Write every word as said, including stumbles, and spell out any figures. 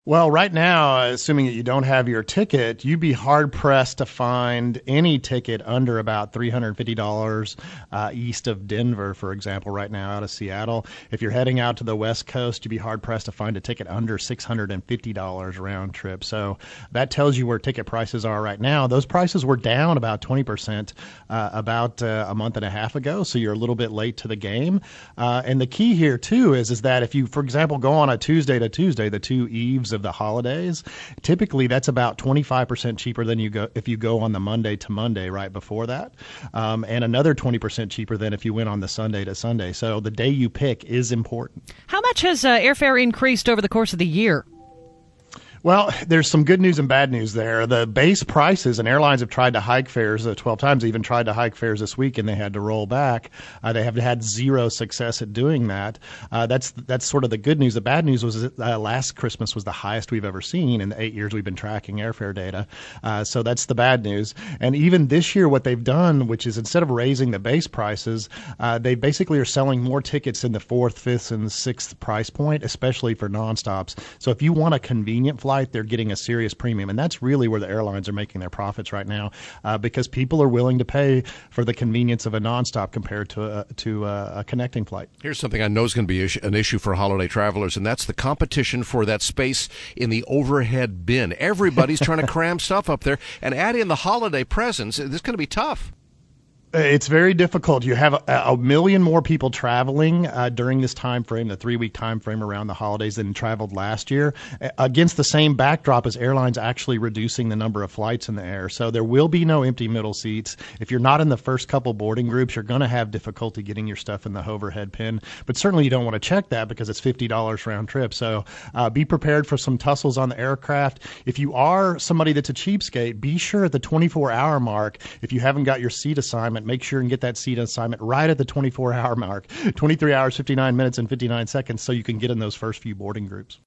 Well, right now, assuming that you don't have your ticket, you'd be hard-pressed to find any ticket under about three hundred fifty dollars uh, east of Denver, for example, right now out of Seattle. If you're heading out to the West Coast, you'd be hard-pressed to find a ticket under six hundred fifty dollars round trip. So that tells you where ticket prices are right now. Those prices were down about twenty percent uh, about uh, a month and a half ago, so you're a little bit late to the game. Uh, and the key here, too, is, is that if you, for example, go on a Tuesday to Tuesday, the two eves of the holidays, typically that's about twenty-five percent cheaper than you go if you go on the Monday to Monday right before that, um, and another twenty percent cheaper than if you went on the Sunday to Sunday. So the day you pick is important. How much has uh, airfare increased over the course of the year? Well, there's some good news and bad news there. The base prices, and airlines have tried to hike fares uh, twelve times, even tried to hike fares this week, and they had to roll back. Uh, they have had zero success at doing that. Uh, that's that's sort of the good news. The bad news was that uh, last Christmas was the highest we've ever seen in the eight years we've been tracking airfare data. Uh, so that's the bad news. And even this year, what they've done, which is instead of raising the base prices, uh, they basically are selling more tickets in the fourth, fifth, and sixth price point, especially for nonstops. So if you want a convenient flight, they're getting a serious premium. And that's really where the airlines are making their profits right now, uh, because people are willing to pay for the convenience of a nonstop compared to a, to a, a connecting flight. Here's something I know is going to be an issue for holiday travelers, and that's the competition for that space in the overhead bin. Everybody's trying to cram stuff up there, and add in the holiday presents. This is going to be tough. It's very difficult. You have a, a million more people traveling uh, during this time frame, the three-week time frame around the holidays, than traveled last year, against the same backdrop as airlines actually reducing the number of flights in the air. So there will be no empty middle seats. If you're not in the first couple boarding groups, you're going to have difficulty getting your stuff in the overhead bin. But certainly you don't want to check that because it's fifty dollars round trip. So uh, be prepared for some tussles on the aircraft. If you are somebody that's a cheapskate, be sure at the twenty-four hour mark, if you haven't got your seat assignment, make sure and get that seat assignment right at the twenty-four hour mark, twenty-three hours, fifty-nine minutes, and fifty-nine seconds, so you can get in those first few boarding groups.